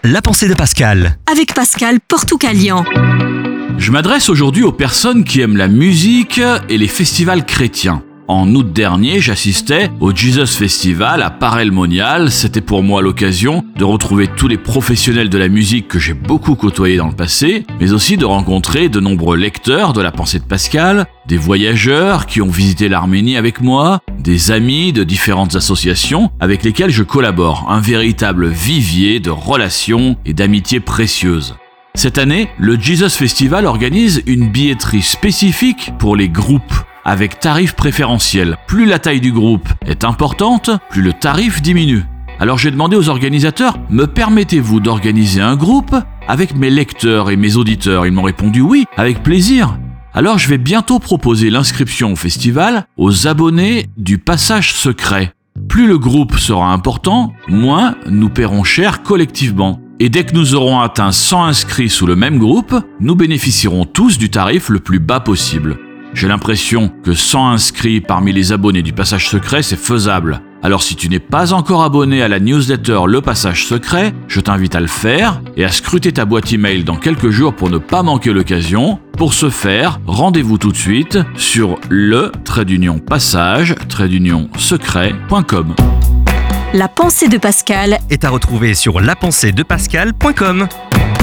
La pensée de Pascal. Avec Pascal Portucalian. Je m'adresse aujourd'hui aux personnes qui aiment la musique et les festivals chrétiens. En août dernier, j'assistais au Jesus Festival à Paray-le-Monial. C'était pour moi l'occasion de retrouver tous les professionnels de la musique que j'ai beaucoup côtoyés dans le passé, mais aussi de rencontrer de nombreux lecteurs de la pensée de Pascal, des voyageurs qui ont visité l'Arménie avec moi, des amis de différentes associations avec lesquels je collabore. Un véritable vivier de relations et d'amitiés précieuses. Cette année, le Jesus Festival organise une billetterie spécifique pour les groupes, avec tarif préférentiel. Plus la taille du groupe est importante, plus le tarif diminue. Alors j'ai demandé aux organisateurs, me permettez-vous d'organiser un groupe avec mes lecteurs et mes auditeurs? Ils m'ont répondu oui, avec plaisir. Alors je vais bientôt proposer l'inscription au festival aux abonnés du passage secret. Plus le groupe sera important, moins nous paierons cher collectivement. Et dès que nous aurons atteint 100 inscrits sous le même groupe, nous bénéficierons tous du tarif le plus bas possible. J'ai l'impression que 100 inscrits parmi les abonnés du Passage Secret, c'est faisable. Alors si tu n'es pas encore abonné à la newsletter Le Passage Secret, je t'invite à le faire et à scruter ta boîte email dans quelques jours pour ne pas manquer l'occasion. Pour ce faire, rendez-vous tout de suite sur le-passage-secret.com. La pensée de Pascal Est à retrouver sur lapenseedepascal.com.